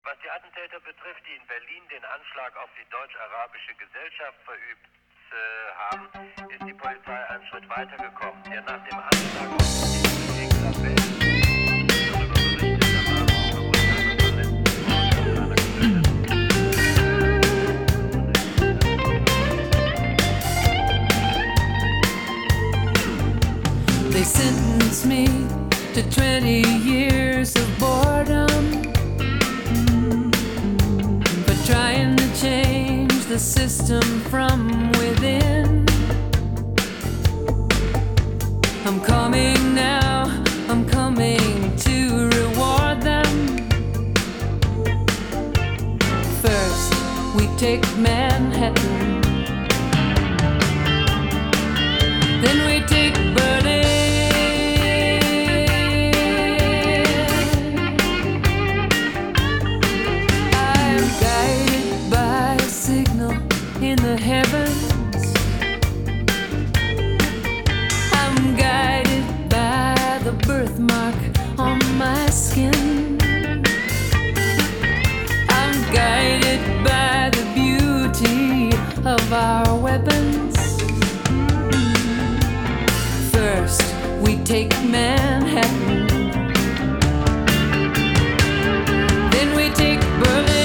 Was die Attentäter betrifft, die in Berlin den Anschlag auf die deutsch-arabische Gesellschaft verübt haben, ist die Polizei einen Schritt weitergekommen. Der nach dem Anschlag auf die England They sentenced me to 20 years of boredom for trying to change the system from within. I'm coming now, I'm coming to reward them. First, we take Manhattan, then we take Berlin. In the heavens, I'm guided by the birthmark on my skin. I'm guided by the beauty of our weapons. First, we take Manhattan, then we take Berlin.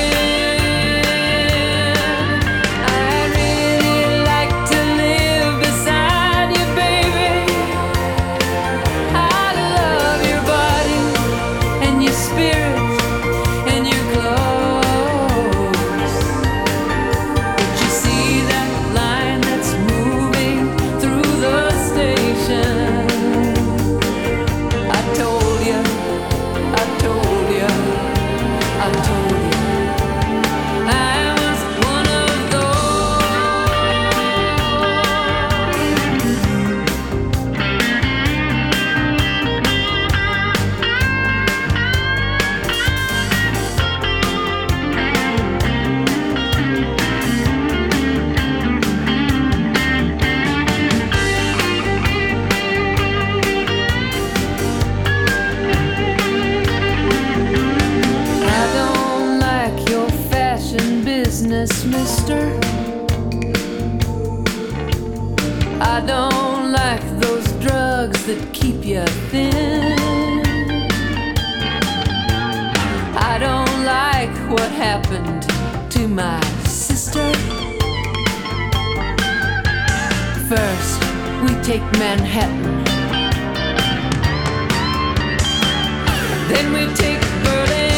Mister, I don't like those drugs that keep you thin. I don't like what happened to my sister. First, we take Manhattan, then we take Berlin.